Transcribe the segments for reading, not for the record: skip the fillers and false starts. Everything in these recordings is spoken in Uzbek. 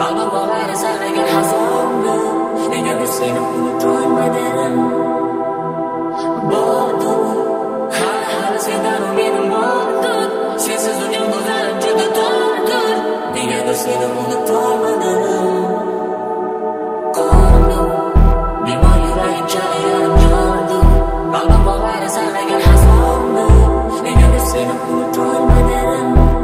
Qalbim bog'lari sarg'aygan hazonda, negadir seni unutolmadim. Bordim, hali sendan umidim bordir. Sensiz dunyo ko'zlarim juda tordir. Negadir seni unutolmadim. Qornim, bemor yuragim chalayarim yordi. Qalbim bog'lari sarg'aygan hazonda, negadir seni unutolmadim.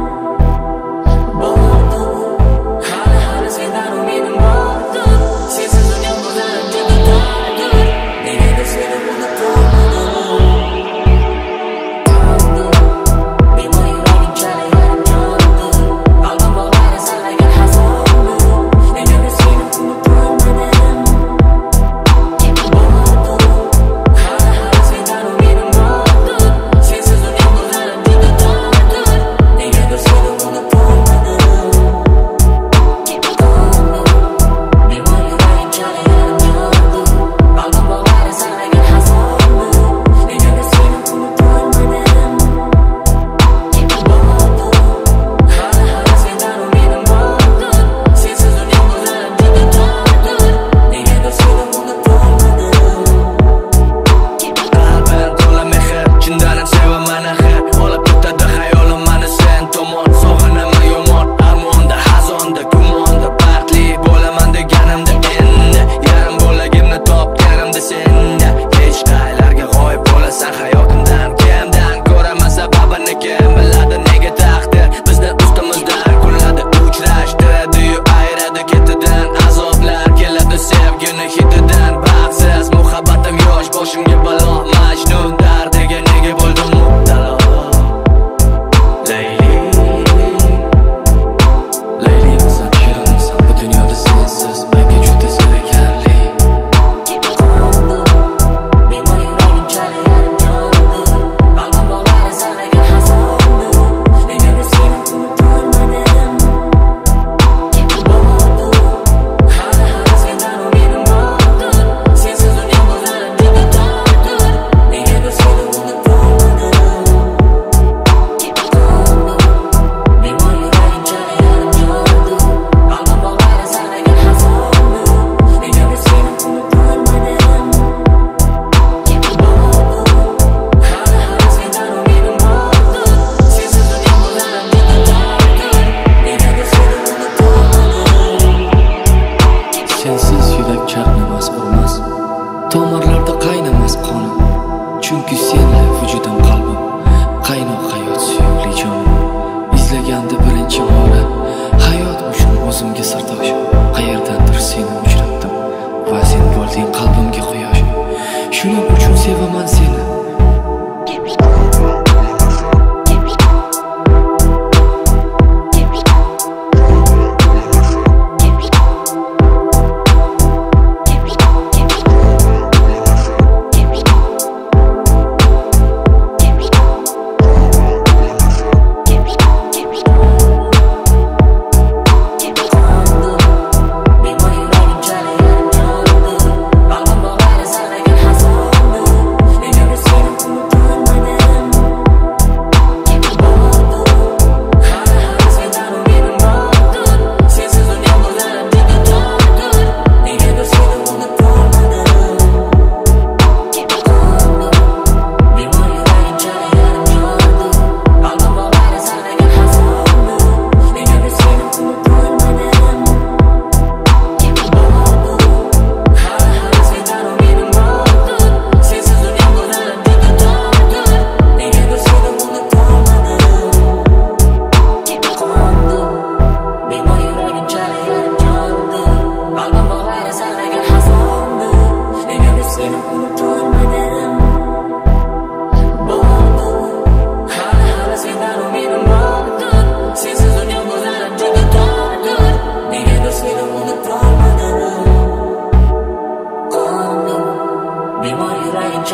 Tomirlarda qaynamas qonim, chunki senla vujudim qalbim, qaynoq hayot suyukli jonim. Izlaganda birinchi bora hayot uchun o'zimga sirdosh, qayerdandir seni uchratdim va sen bo'lding qalbimga quyosh. Shuning uchun sevaman seni.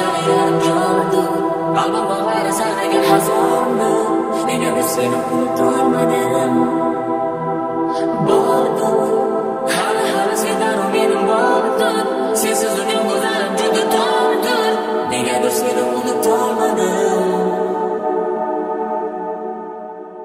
Qalbim bog'lari sarg'aygan hazonda, negadir seni unutdim.